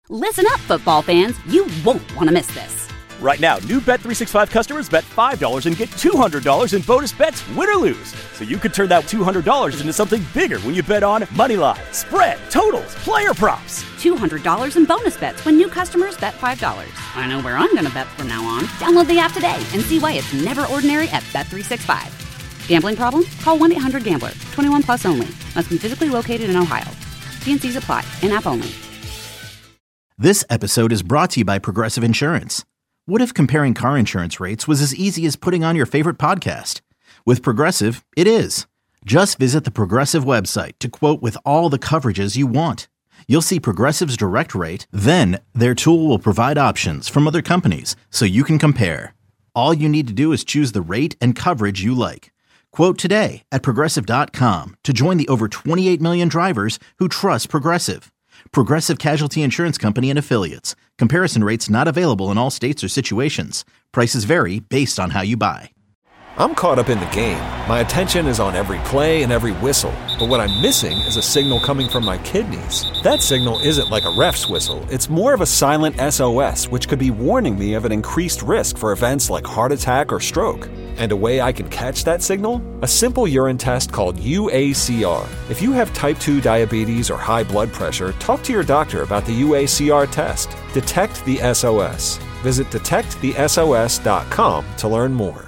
Listen up, football fans. You won't want to miss this. Right now, new Bet365 customers bet $5 and get $200 in bonus bets, win or lose. So you could turn that $200 into something bigger when you bet on moneyline, spread, totals, player props. $200 in bonus bets when new customers bet $5. I know where I'm going to bet from now on. Download the app today and see why it's never ordinary at Bet365. Gambling problem? Call 1-800-GAMBLER. 21 plus only. Must be physically located in Ohio. T&Cs apply. In-app only. This episode is brought to you by Progressive Insurance. What if comparing car insurance rates was as easy as putting on your favorite podcast? With Progressive, it is. Just visit the Progressive website to quote with all the coverages you want. You'll see Progressive's direct rate, then their tool will provide options from other companies so you can compare. All you need to do is choose the rate and coverage you like. Quote today at Progressive.com to join the over 28 million drivers who trust Progressive. Progressive Casualty Insurance Company and Affiliates. Comparison rates not available in all states or situations. Prices vary based on how you buy. I'm caught up in the game. My attention is on every play and every whistle. But what I'm missing is a signal coming from my kidneys. That signal isn't like a ref's whistle. It's more of a silent SOS, which could be warning me of an increased risk for events like heart attack or stroke. And a way I can catch that signal? A simple urine test called UACR. If you have type 2 diabetes or high blood pressure, talk to your doctor about the UACR test. Detect the SOS. Visit detectthesos.com to learn more.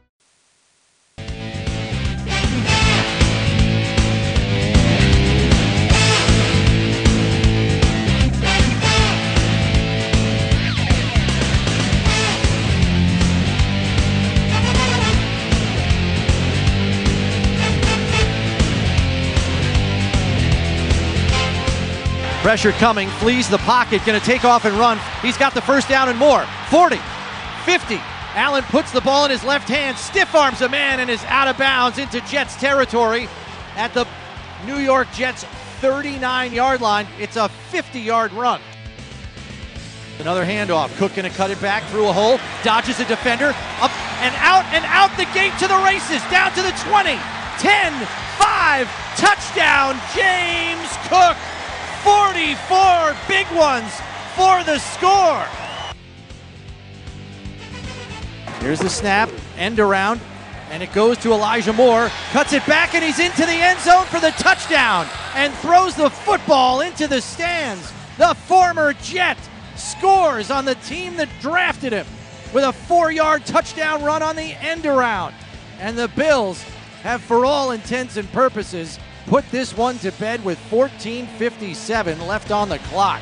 Pressure coming, flees the pocket, going to take off and run. He's got the first down and more. 40, 50. Allen puts the ball in his left hand, stiff arms a man, and is out of bounds into Jets territory at the New York Jets 39-yard line. It's a 50-yard run. Another handoff. Cook going to cut it back through a hole, dodges a defender, up and out the gate to the races, down to the 20, 10, 5, touchdown, James Cook. 44 big ones for the score. Here's the snap, end around, and it goes to Elijah Moore. Cuts it back, and he's into the end zone for the touchdown and throws the football into the stands. The former Jet scores on the team that drafted him with a 4-yard touchdown run on the end around. And the Bills have, for all intents and purposes, put this one to bed with 14:57 left on the clock.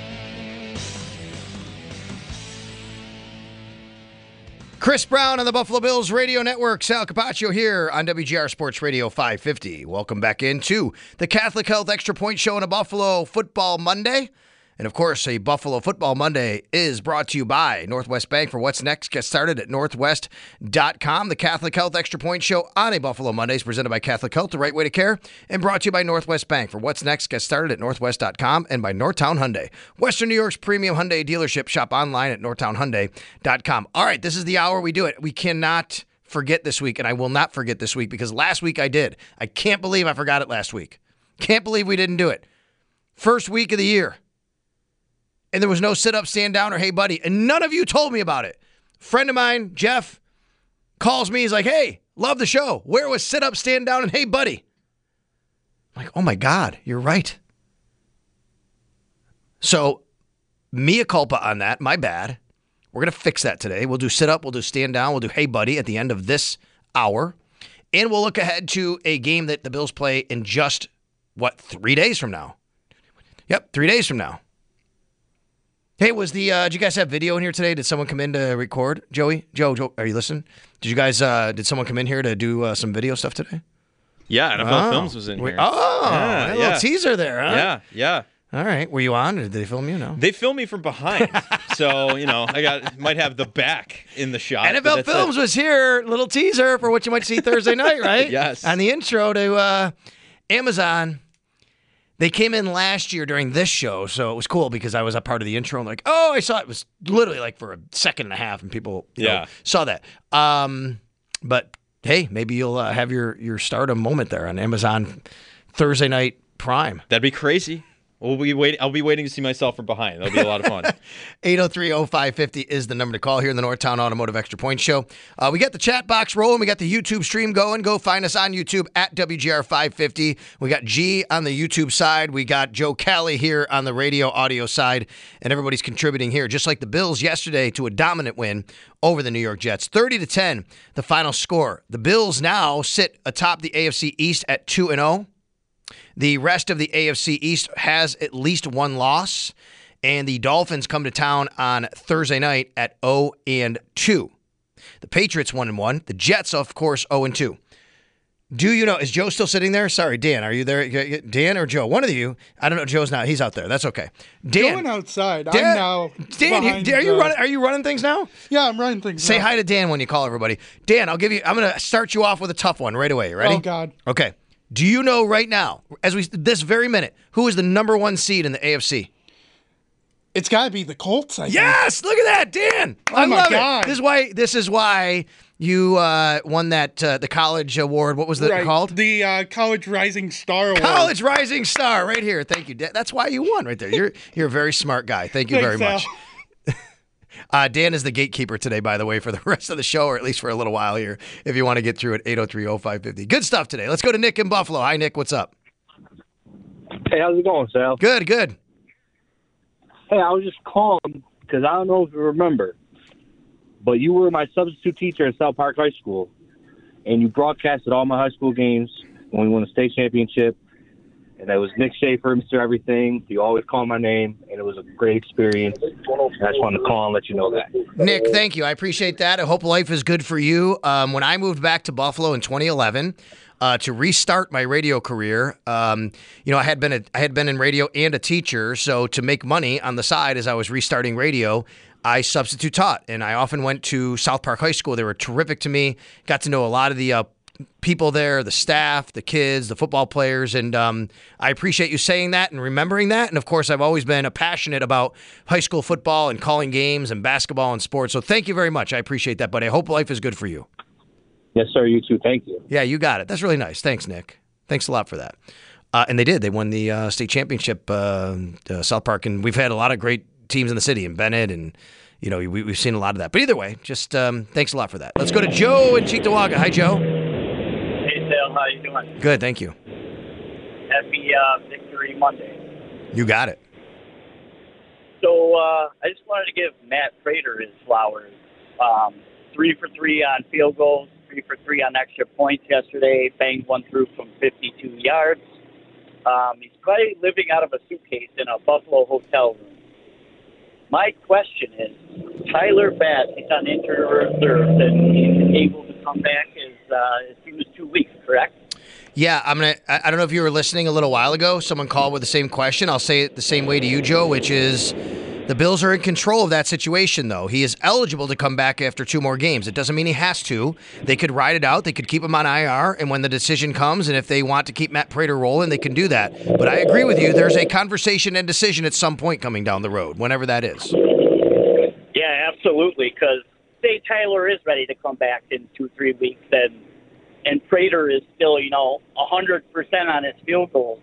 Chris Brown on the Buffalo Bills Radio Network. Sal Capaccio here on WGR Sports Radio 550. Welcome back into the Catholic Health Extra Point Show on a Buffalo Football Monday. And, of course, a Buffalo Football Monday is brought to you by Northwest Bank. For what's next, get started at northwest.com. The Catholic Health Extra Point Show on a Buffalo Monday is presented by Catholic Health, the right way to care, and brought to you by Northwest Bank. For what's next, get started at northwest.com and by Northtown Hyundai. Western New York's premium Hyundai dealership. Shop online at northtownhyundai.com. All right, this is the hour we do it. We cannot forget this week, and I will not forget this week because last week I did. I can't believe I forgot it last week. Can't believe we didn't do it. First week of the year. And there was no sit up, stand down, or hey, buddy. And none of you told me about it. Friend of mine, Jeff, calls me. He's like, hey, love the show. Where was sit up, stand down, and hey, buddy? I'm like, oh, my God, you're right. So, mea culpa on that. My bad. We're going to fix that today. We'll do sit up. We'll do stand down. We'll do hey, buddy at the end of this hour. And we'll look ahead to a game that the Bills play in just, 3 days from now? Yep, 3 days from now. Hey, did you guys have video in here today? Did someone come in to record? Joey? Joe, are you listening? Did someone come in here to do some video stuff today? Yeah, NFL Films was in here. A little teaser there, huh? Yeah. All right. Were you on, or did they film you? No. They filmed me from behind. So, I might have the back in the shot. NFL Films was here. Little teaser for what you might see Thursday night, right? Yes. On the intro to Amazon. They came in last year during this show, so it was cool because I was a part of the intro. And like, oh, I saw it. It was literally like for a second and a half, and people saw that. But hey, maybe you'll have your stardom moment there on Amazon Thursday night Prime. That'd be crazy. I'll be waiting to see myself from behind. That'll be a lot of fun. 803-0550 is the number to call here in the Northtown Automotive Extra Point Show. We got the chat box rolling. We got the YouTube stream going. Go find us on YouTube at WGR550. We got G on the YouTube side. We got Joe Cali here on the radio audio side. And everybody's contributing here, just like the Bills yesterday to a dominant win over the New York Jets. 30-10, the final score. The Bills now sit atop the AFC East at 2-0. The rest of the AFC East has at least one loss, and the Dolphins come to town on Thursday night at 0-2. The Patriots 1-1. The Jets, of course, 0-2. Do you know, is Joe still sitting there? Sorry, Dan, are you there? Dan or Joe? One of you. I don't know. Joe's not. He's out there. That's okay. Dan. Going outside. Dan, I'm now. Dan, are you running things now? Yeah, I'm running things Say now. hi to Dan when you call everybody. Dan, I'm going to start you off with a tough one right away. Ready? Oh, God. Okay. Do you know right now, this very minute, who is the number one seed in the AFC? It's got to be the Colts, I think. Yes! Look at that, Dan! Oh, my God. It. This is why you won that the college award. What was that called? The College Rising Star Award. College Rising Star, right here. Thank you, Dan. That's why you won right there. You're a very smart guy. Thank you very much. Dan is the gatekeeper today, by the way, for the rest of the show, or at least for a little while here, if you want to get through at 803-0550. Good stuff today. Let's go to Nick in Buffalo. Hi, Nick. What's up? Hey, how's it going, Sal? Good. Hey, I was just calling because I don't know if you remember, but you were my substitute teacher at South Park High School, and you broadcasted all my high school games when we won the state championship. And that was Nick Schaefer, Mr. Everything. You always called my name, and it was a great experience. And I just wanted to call and let you know that. Nick, thank you. I appreciate that. I hope life is good for you. When I moved back to Buffalo in 2011 to restart my radio career, I had been in radio and a teacher, so to make money on the side as I was restarting radio, I substitute taught, and I often went to South Park High School. They were terrific to me. Got to know a lot of the people there, the staff, the kids, the football players, and I appreciate you saying that and remembering that. And, of course, I've always been passionate about high school football and calling games and basketball and sports. So thank you very much. I appreciate that, buddy. I hope life is good for you. Yes, sir. You too. Thank you. Yeah, you got it. That's really nice. Thanks, Nick. Thanks a lot for that. And they did. They won the state championship, South Park, and we've had a lot of great teams in the city, and Bennett, and we've seen a lot of that. But either way, just thanks a lot for that. Let's go to Joe in Cheektowaga. Hi, Joe. Hey, Sal. How you doing? Good, thank you. Happy Victory Monday. You got it. So I just wanted to give Matt Prater his flowers. 3 for 3 on field goals, 3 for 3 on extra points yesterday, banged one through from 52 yards. He's probably living out of a suitcase in a Buffalo hotel room. My question is, Tyler Bass, he's on injured reserve, and he's able to come back as soon as 2 weeks, correct? Yeah, I don't know if you were listening a little while ago. Someone called with the same question. I'll say it the same way to you, Joe, which is the Bills are in control of that situation, though. He is eligible to come back after 2 more games. It doesn't mean he has to. They could ride it out. They could keep him on IR, and when the decision comes, and if they want to keep Matt Prater rolling, they can do that. But I agree with you. There's a conversation and decision at some point coming down the road, whenever that is. Yeah, absolutely, because say Tyler is ready to come back in 2-3 weeks, and Prater is still, 100% on his field goals.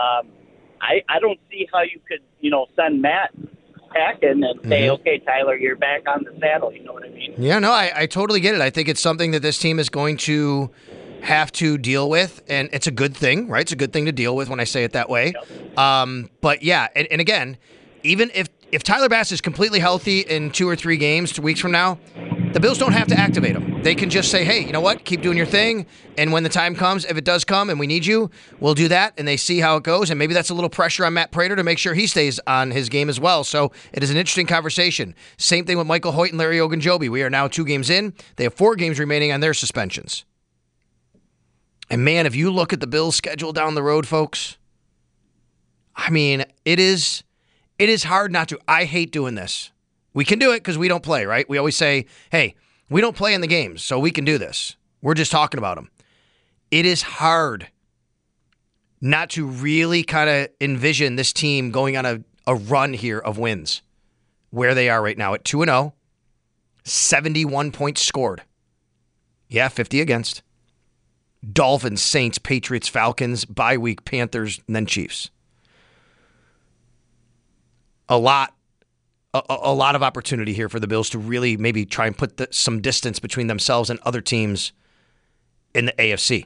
I don't see how you could, send Matt packing and say, okay, Tyler, you're back on the saddle. You know what I mean? Yeah, no, I totally get it. I think it's something that this team is going to have to deal with, and it's a good thing, right? It's a good thing to deal with when I say it that way. Yep. But yeah, and again, even if Tyler Bass is completely healthy in 2 or 3 games, 2 weeks from now, the Bills don't have to activate him. They can just say, hey, you know what? Keep doing your thing. And when the time comes, if it does come and we need you, we'll do that. And they see how it goes. And maybe that's a little pressure on Matt Prater to make sure he stays on his game as well. So it is an interesting conversation. Same thing with Michael Hoyt and Larry Ogunjobi. We are now 2 games in. They have 4 games remaining on their suspensions. And man, if you look at the Bills' schedule down the road, folks, I mean, it is hard not to. I hate doing this. We can do it because we don't play, right? We always say, hey, we don't play in the games, so we can do this. We're just talking about them. It is hard not to really kind of envision this team going on a run here of wins where they are right now at 2-0, 71 points scored. Yeah, 50 against. Dolphins, Saints, Patriots, Falcons, bye week, Panthers, and then Chiefs. a lot of opportunity here for the Bills to really maybe try and put some distance between themselves and other teams in the AFC.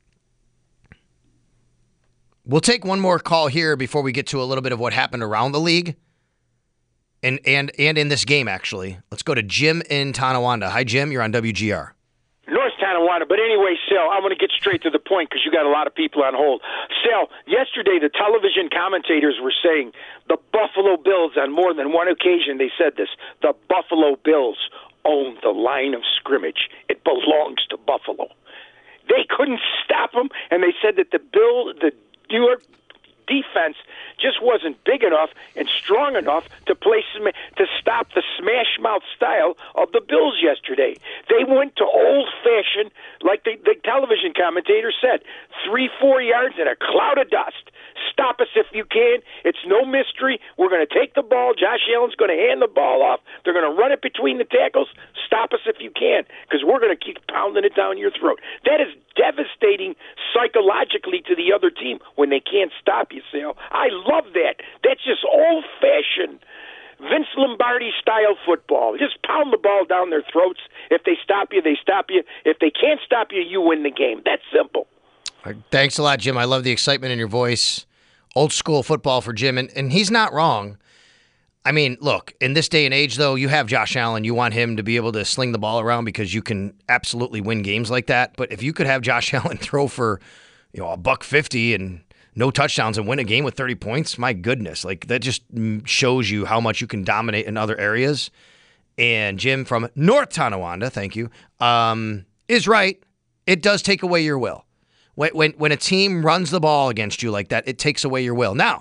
We'll take one more call here before we get to a little bit of what happened around the league and in this game, actually. Let's go to Jim in Tonawanda. Hi, Jim. You're on WGR. North Tonawanda. But anyway, Sal, I'm going to get straight to the point because you got a lot of people on hold. Sal, yesterday the television commentators were saying the Buffalo Bills, on more than one occasion they said this, the Buffalo Bills own the line of scrimmage. It belongs to Buffalo. They couldn't stop them, and they said that the New York defense just wasn't big enough and strong enough to stop the smash mouth style of the Bills yesterday. They went to old-fashioned, like the television commentator said, 3-4 yards in a cloud of dust. Stop us if you can. It's no mystery. We're going to take the ball. Josh Allen's going to hand the ball off. They're going to run it between the tackles. Stop us if you can, because we're going to keep pounding it down your throat. That is devastating psychologically to the other team when they can't stop you, Sal. I love that. That's just old-fashioned Vince Lombardi-style football. Just pound the ball down their throats. If they stop you, they stop you. If they can't stop you, you win the game. That's simple. Thanks a lot, Jim. I love the excitement in your voice. Old school football for Jim, and he's not wrong. I mean, look, in this day and age, though, you have Josh Allen. You want him to be able to sling the ball around because you can absolutely win games like that. But if you could have Josh Allen throw for, $150 and no touchdowns and win a game with 30 points, my goodness, like that just shows you how much you can dominate in other areas. And Jim from North Tonawanda, thank you, is right. It does take away your will. When a team runs the ball against you like that, it takes away your will. Now,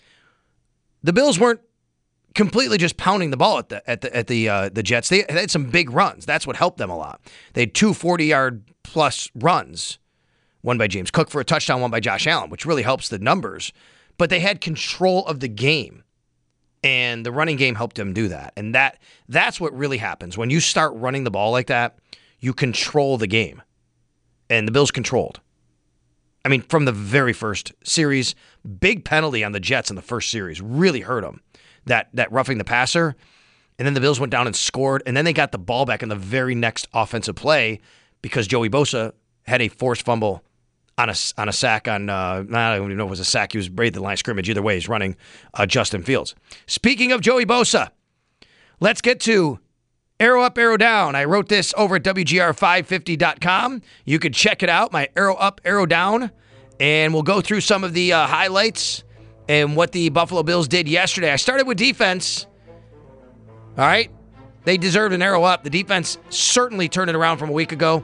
the Bills weren't completely just pounding the ball at the Jets. They had some big runs. That's what helped them a lot. They had 2 40-yard plus runs, one by James Cook for a touchdown, one by Josh Allen, which really helps the numbers. But they had control of the game, and the running game helped them do that. And that's what really happens. When you start running the ball like that, you control the game. And the Bills controlled. I mean, from the very first series, big penalty on the Jets in the first series really hurt them. That roughing the passer, and then the Bills went down and scored, and then they got the ball back in the very next offensive play because Joey Bosa had a forced fumble on a sack on, I don't even know if it was a sack. He was braided the line of scrimmage. Either way, he's running Justin Fields. Speaking of Joey Bosa, let's get to Arrow Up, Arrow Down. I wrote this over at WGR550.com. You can check it out, my Arrow Up, Arrow Down, and we'll go through some of the highlights and what the Buffalo Bills did yesterday. I started with defense. All right? They deserved an arrow up. The defense certainly turned it around from a week ago.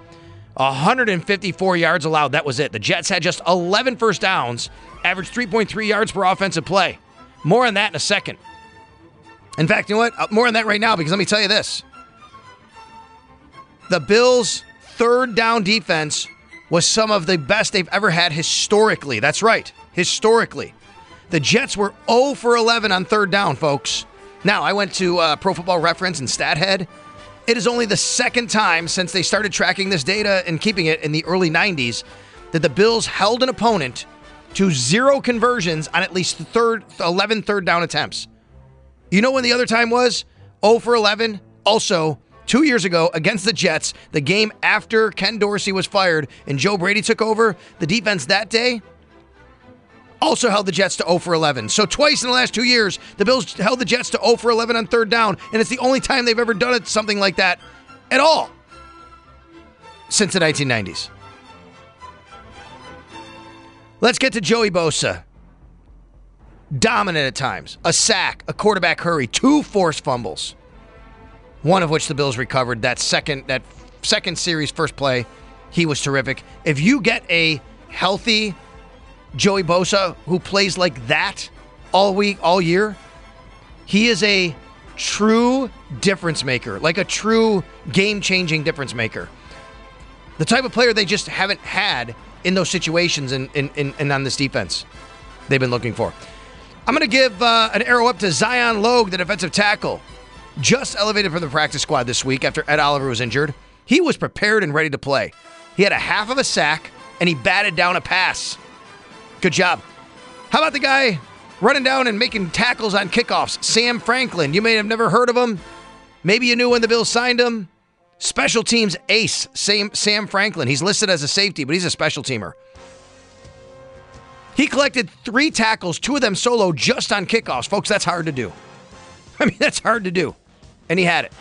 154 yards allowed. That was it. The Jets had just 11 first downs, averaged 3.3 yards per offensive play. More on that in a second. In fact, you know what? More on that right now, because let me tell you this. The Bills' third down defense was some of the best they've ever had historically. That's right, historically. The Jets were 0 for 11 on third down, folks. Now, I went to Pro Football Reference and StatHead. It is only the second time since they started tracking this data and keeping it in the early 90s that the Bills held an opponent to 0 conversions on at least 11 third down attempts. You know when the other time was? 0 for 11. Also, 2 years ago against the Jets, the game after Ken Dorsey was fired and Joe Brady took over, the defense that day also held the Jets to 0 for 11. So twice in the last 2 years, the Bills held the Jets to 0 for 11 on third down, and it's the only time they've ever done it something like that at all since the 1990s. Let's get to Joey Bosa. Dominant at times. A sack, a quarterback hurry, 2 forced fumbles. One of which the Bills recovered. That second series, first play, he was terrific. If you get a healthy Joey Bosa who plays like that all week, all year, he is a true difference maker, like a true game-changing difference maker. The type of player they just haven't had in those situations and on this defense they've been looking for. I'm going to give an arrow up to Zion Logue, the defensive tackle. Just elevated from the practice squad this week after Ed Oliver was injured. He was prepared and ready to play. He had a half of a sack, and he batted down a pass. Good job. How about the guy Running down and making tackles on kickoffs, Sam Franklin. You may have never heard of him. Maybe you knew when the Bills signed him. Special teams ace, Sam Franklin. He's listed as a safety, but he's a special teamer. He collected 3 tackles, 2 of them solo, just on kickoffs. Folks, that's hard to do. I mean, that's hard to do. And he had it.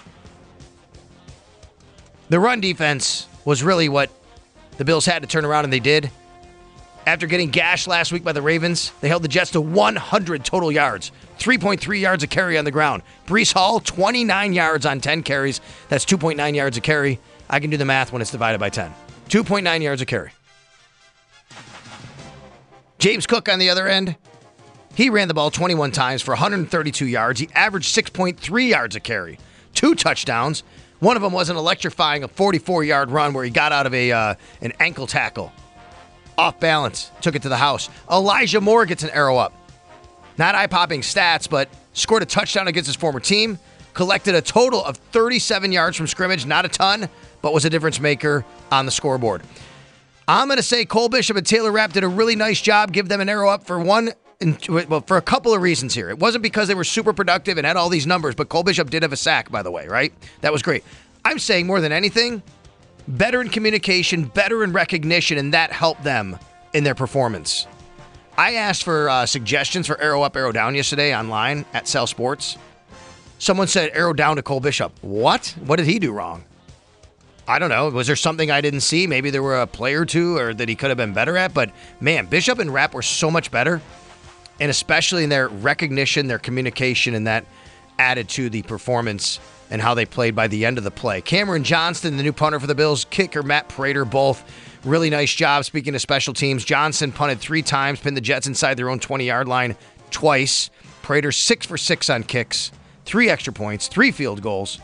The run defense was really what the Bills had to turn around, and they did. After getting gashed last week by the Ravens, they held the Jets to 100 total yards, 3.3 yards a carry on the ground. Breece Hall, 29 yards on 10 carries. That's 2.9 yards a carry. I can do the math when it's divided by 10. 2.9 yards a carry. James Cook on the other end, he ran the ball 21 times for 132 yards. He averaged 6.3 yards a carry, 2 touchdowns. One of them was an electrifying 44-yard run where he got out of an ankle tackle. Off balance, took it to the house. Elijah Moore gets an arrow up. Not eye-popping stats, but scored a touchdown against his former team. Collected a total of 37 yards from scrimmage. Not a ton, but was a difference maker on the scoreboard. I'm going to say Cole Bishop and Taylor Rapp did a really nice job. Give them an arrow up for a couple of reasons here. It wasn't because they were super productive and had all these numbers, but Cole Bishop did have a sack, by the way, right? That was great. I'm saying more than anything, better in communication, better in recognition, and that helped them in their performance. I asked for suggestions for arrow up, arrow down yesterday online at Cell Sports. Someone said arrow down to Cole Bishop. What? What did he do wrong? I don't know. Was there something I didn't see? Maybe there were a play or two or that he could have been better at. But, man, Bishop and Rapp were so much better. And especially in their recognition, their communication, and that added to the performance and how they played by the end of the play. Cameron Johnston, the new punter for the Bills, kicker Matt Prater, both really nice job. Speaking of special teams, Johnson punted 3 times, pinned the Jets inside their own 20-yard line twice. Prater 6 for 6 on kicks, 3 extra points, 3 field goals,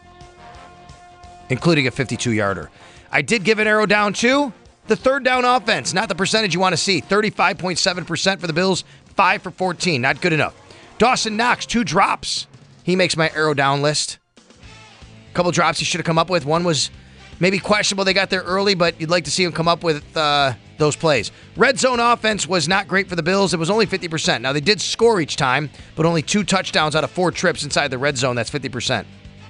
including a 52-yarder. I did give an arrow down, too. The third down offense, not the percentage you want to see. 35.7% for the Bills, 5 for 14. Not good enough. Dawson Knox, 2 drops. He makes my arrow down list. A couple drops he should have come up with. One was maybe questionable. They got there early, but you'd like to see him come up with those plays. Red zone offense was not great for the Bills. It was only 50%. Now, they did score each time, but only 2 touchdowns out of 4 trips inside the red zone. That's 50%.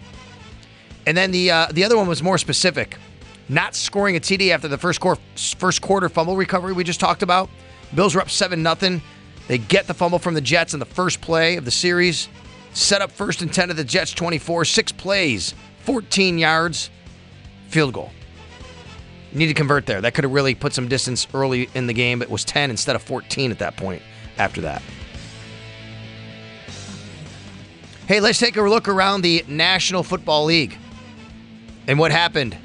And then the other one was more specific. Not scoring a TD after the first quarter fumble recovery we just talked about. Bills were up 7-0. They get the fumble from the Jets in the first play of the series. Set up 1st and 10 of the Jets 24. 6 plays, 14 yards, field goal. You need to convert there. That could have really put some distance early in the game. It was 10 instead of 14 at that point after that. Hey, let's take a look around the National Football League and what happened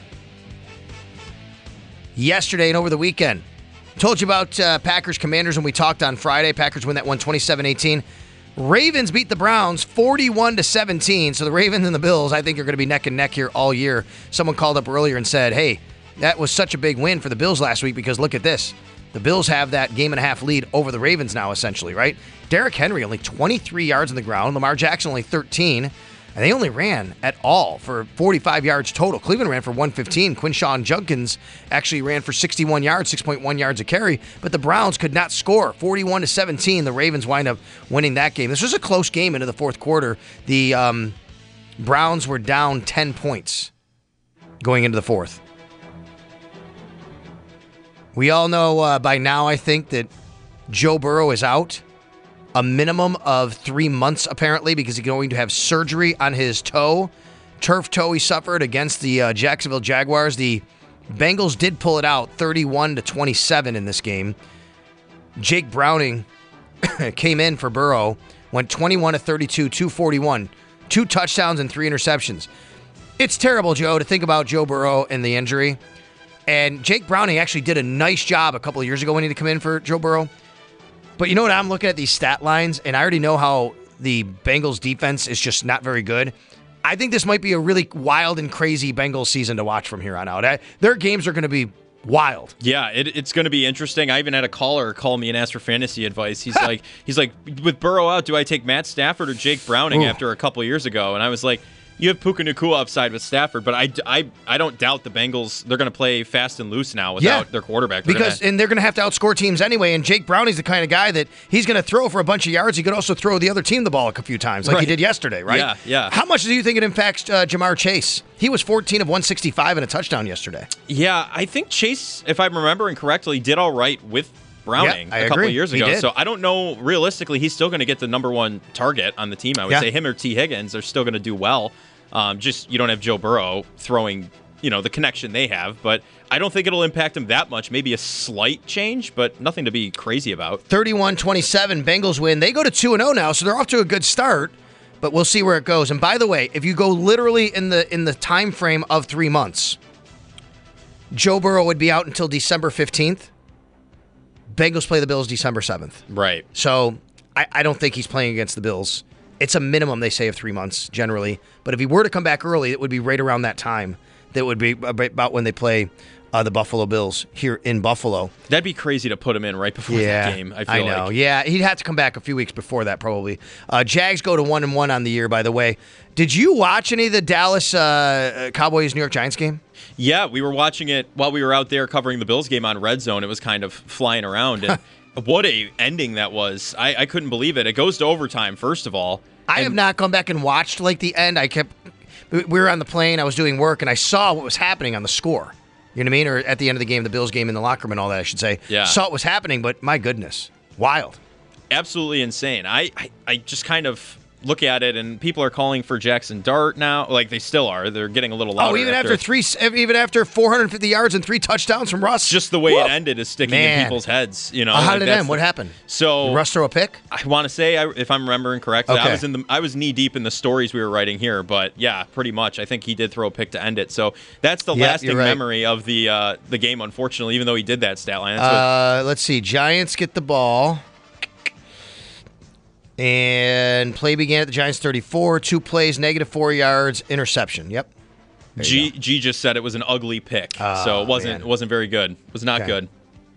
yesterday and over the weekend. Told you about Packers Commanders when we talked on Friday. Packers win that one 27-18. Ravens beat the Browns 41-17. So the Ravens and the Bills, I think, are going to be neck and neck here all year. Someone called up earlier and said, hey, that was such a big win for the Bills last week because look at this. The Bills have that game-and-a-half lead over the Ravens now, essentially, right? Derrick Henry only 23 yards on the ground. Lamar Jackson only 13. And they only ran at all for 45 yards total. Cleveland ran for 115. Quinshawn Judkins actually ran for 61 yards, 6.1 yards a carry. But the Browns could not score. 41-17. The Ravens wind up winning that game. This was a close game into the fourth quarter. The Browns were down 10 points going into the fourth. We all know by now, I think, that Joe Burrow is out. A minimum of 3 months, apparently, because he's going to have surgery on his toe. Turf toe he suffered against the Jacksonville Jaguars. The Bengals did pull it out 31-27 in this game. Jake Browning came in for Burrow, went 21-32, 241, 2 touchdowns and 3 interceptions. It's terrible, Joe, to think about Joe Burrow and the injury. And Jake Browning actually did a nice job a couple of years ago when he had to come in for Joe Burrow. But you know what? I'm looking at these stat lines, and I already know how the Bengals defense is just not very good. I think this might be a really wild and crazy Bengals season to watch from here on out. Their games are going to be wild. Yeah, it's going to be interesting. I even had a caller call me and ask for fantasy advice. He's like, with Burrow out, do I take Matt Stafford or Jake Browning after a couple years ago? And I was like, You have Puka Nacua upside with Stafford, but I don't doubt the Bengals. They're going to play fast and loose now without their quarterback. And they're going to have to outscore teams anyway. And Jake Browning's the kind of guy that he's going to throw for a bunch of yards. He could also throw the other team the ball a few times, like he did yesterday, right? Yeah. How much do you think it impacts Jamar Chase? He was 14 of 165 and a touchdown yesterday. Yeah, I think Chase, if I'm remembering correctly, did all right with Browning a couple of years ago. So I don't know, realistically, he's still going to get the number one target on the team. I would say him or T. Higgins are still going to do well. Just you don't have Joe Burrow throwing, the connection they have. But I don't think it'll impact him that much. Maybe a slight change, but nothing to be crazy about. 31-27, Bengals win. They go to 2-0 now, so they're off to a good start. But we'll see where it goes. And by the way, if you go literally in the time frame of 3 months, Joe Burrow would be out until December 15th. Bengals play the Bills December 7th. Right. So I don't think he's playing against the Bills. It's a minimum, they say, of 3 months, generally. But if he were to come back early, it would be right around that time. That would be about when they play the Buffalo Bills here in Buffalo. That'd be crazy to put him in right before that game, I know. Like. Yeah, he'd have to come back a few weeks before that, probably. Jags go to 1-1 on the year, by the way. Did you watch any of the Dallas Cowboys-New York Giants game? Yeah, we were watching it while we were out there covering the Bills game on Red Zone. It was kind of flying around, and what a ending that was. I couldn't believe it. It goes to overtime, first of all. I have not gone back and watched the end. We were on the plane, I was doing work, and I saw what was happening on the score. You know what I mean? Or at the end of the game, the Bills game in the locker room and all that, I should say. Yeah. Saw what was happening, but my goodness, wild. Absolutely insane. I just kind of look at it, and people are calling for Jackson Dart now. Like, they still are. They're getting a little louder. Even after 450 yards and 3 touchdowns from Russ? Just the way it ended is sticking in people's heads. How did it end? What happened? So did Russ throw a pick? I want to say, if I'm remembering correctly, I was knee deep in the stories we were writing here, but yeah, pretty much. I think he did throw a pick to end it. So that's the lasting memory of the game, unfortunately, even though he did that stat line. Let's see. Giants get the ball. And play began at the Giants 34. 2 plays, -4 yards, interception. Yep. G just said it was an ugly pick, so it wasn't very good. It was not good.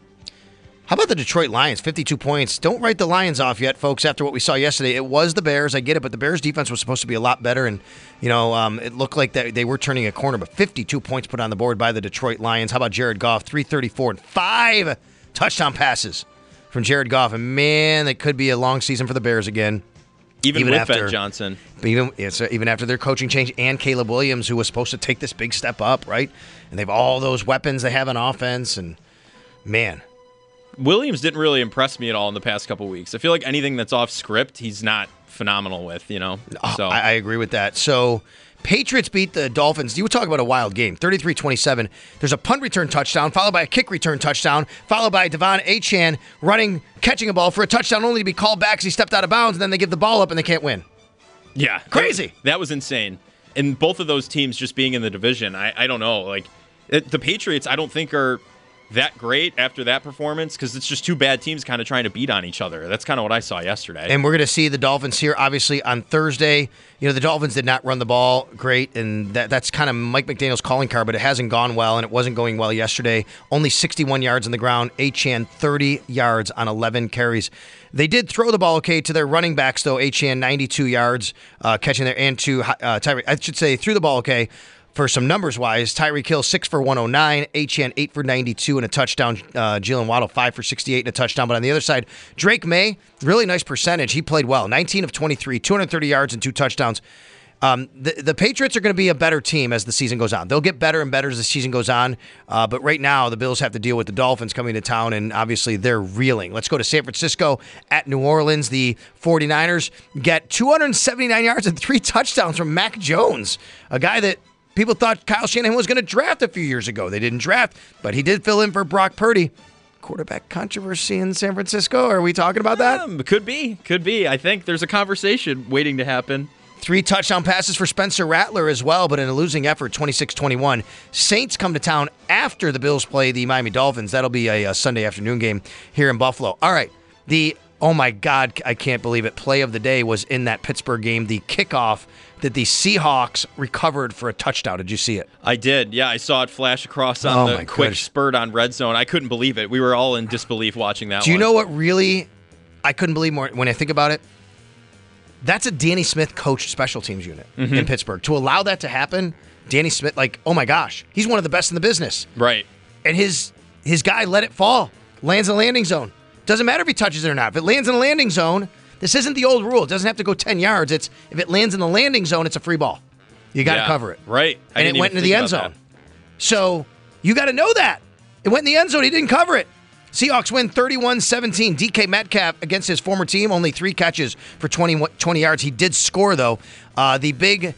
How about the Detroit Lions? 52 points. Don't write the Lions off yet, folks, after what we saw yesterday. It was the Bears, I get it, but the Bears' defense was supposed to be a lot better, and it looked like that they were turning a corner, but 52 points put on the board by the Detroit Lions. How about Jared Goff? 334 and 5 touchdown passes from Jared Goff, and man, that could be a long season for the Bears again. Even with Ben Johnson. Even after their coaching change and Caleb Williams, who was supposed to take this big step up, right? And they have all those weapons they have on offense, and man. Williams didn't really impress me at all in the past couple weeks. I feel like anything that's off script, he's not phenomenal with, So I agree with that. So Patriots beat the Dolphins. You would talk about a wild game. 33-27. There's a punt return touchdown, followed by a kick return touchdown, followed by Devon Achane catching a ball for a touchdown only to be called back because he stepped out of bounds, and then they give the ball up and they can't win. Yeah. Crazy. That was insane. And both of those teams just being in the division, I don't know. Like, the Patriots, I don't think are that great after that performance because it's just two bad teams kind of trying to beat on each other. That's kind of what I saw yesterday. And we're going to see the Dolphins here, obviously, on Thursday. The Dolphins did not run the ball great, and that's kind of Mike McDaniel's calling card, but it hasn't gone well, and it wasn't going well yesterday. Only 61 yards on the ground. Achane, 30 yards on 11 carries. They did throw the ball okay to their running backs, though. Achane, 92 yards catching there, and to Tyreek. I should say, threw the ball okay. For some numbers-wise, Tyreek Hill, 6 for 109, Achane, 8 for 92 and a touchdown, Jalen Waddle, 5 for 68 and a touchdown. But on the other side, Drake May, really nice percentage. He played well, 19 of 23, 230 yards and 2 touchdowns. The Patriots are going to be a better team as the season goes on. They'll get better and better as the season goes on. But right now, the Bills have to deal with the Dolphins coming to town, and obviously they're reeling. Let's go to San Francisco at New Orleans. The 49ers get 279 yards and 3 touchdowns from Mac Jones, a guy that people thought Kyle Shanahan was going to draft a few years ago. They didn't draft, but he did fill in for Brock Purdy. Quarterback controversy in San Francisco. Are we talking about that? Could be. I think there's a conversation waiting to happen. 3 touchdown passes for Spencer Rattler as well, but in a losing effort, 26-21. Saints come to town after the Bills play the Miami Dolphins. That'll be a Sunday afternoon game here in Buffalo. All right, oh my God, I can't believe it. Play of the day was in that Pittsburgh game, the kickoff that the Seahawks recovered for a touchdown. Did you see it? I did. Yeah, I saw it flash across on the quick spurt on Red Zone. I couldn't believe it. We were all in disbelief watching that one. Do you know what really I couldn't believe more when I think about it? That's a Danny Smith coached special teams unit in Pittsburgh. To allow that to happen, Danny Smith, oh my gosh, he's one of the best in the business. Right. And his guy let it fall. Lands in the landing zone. Doesn't matter if he touches it or not. If it lands in the landing zone, this isn't the old rule. It doesn't have to go 10 yards. It's if it lands in the landing zone, it's a free ball. You got to cover it. Right. And it went into the end zone. So you got to know that. It went in the end zone. He didn't cover it. Seahawks win 31-17. DK Metcalf against his former team, only 3 catches for 20 yards. He did score, though. The big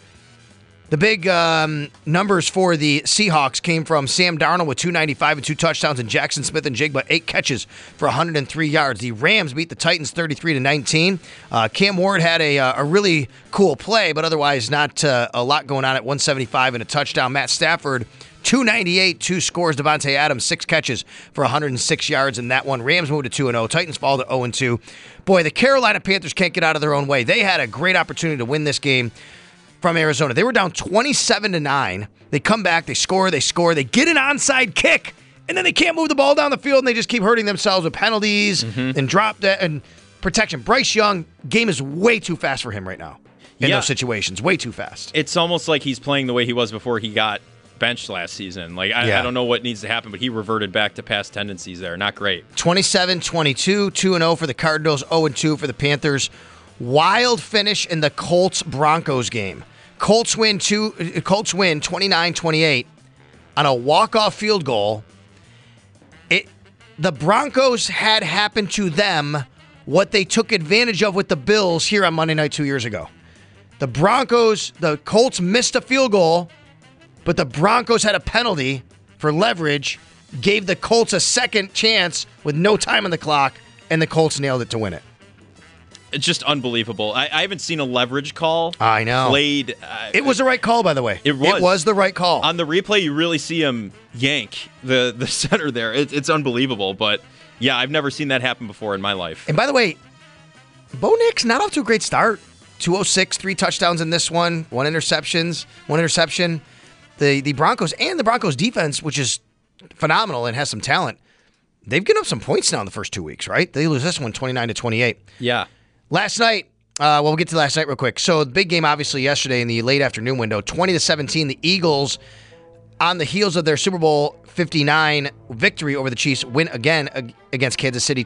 numbers for the Seahawks came from Sam Darnold with 295 and 2 touchdowns, and Jackson Smith-Njigba 8 catches for 103 yards. The Rams beat the Titans 33-19. Cam Ward had a really cool play, but otherwise not a lot going on at 175 and a touchdown. Matt Stafford, 298, 2 scores. Devontae Adams, 6 catches for 106 yards in that one. Rams moved to 2-0. Titans fall to 0-2. Boy, the Carolina Panthers can't get out of their own way. They had a great opportunity to win this game from Arizona. They were down 27-9. They come back, they score, they get an onside kick, and then they can't move the ball down the field, and they just keep hurting themselves with penalties and drop that and protection. Bryce Young, game is way too fast for him right now in those situations. Way too fast. It's almost like he's playing the way he was before he got benched last season. I don't know what needs to happen, but he reverted back to past tendencies there. Not great. 27-22, 2-0 for the Cardinals, 0-2 for the Panthers. Wild finish in the Colts-Broncos game. Colts win 29-28 on a walk-off field goal. The Broncos had happened to them what they took advantage of with the Bills here on Monday night 2 years ago. The Colts missed a field goal, but the Broncos had a penalty for leverage, gave the Colts a second chance with no time on the clock, and the Colts nailed it to win it. It's just unbelievable. I haven't seen a leverage call. I know. Played. It was the right call, by the way. It was the right call. On the replay, you really see him yank the center there. It's unbelievable. But, yeah, I've never seen that happen before in my life. And by the way, Bo Nix not off to a great start. 206, 3 touchdowns in this one, 1 interception. The Broncos and the Broncos defense, which is phenomenal and has some talent, they've given up some points now in the first 2 weeks, right? They lose this one 29-28. Yeah. Last night, we'll get to last night real quick. So the big game, obviously, yesterday in the late afternoon window, 20-17. The Eagles, on the heels of their Super Bowl 59 victory over the Chiefs, win again against Kansas City,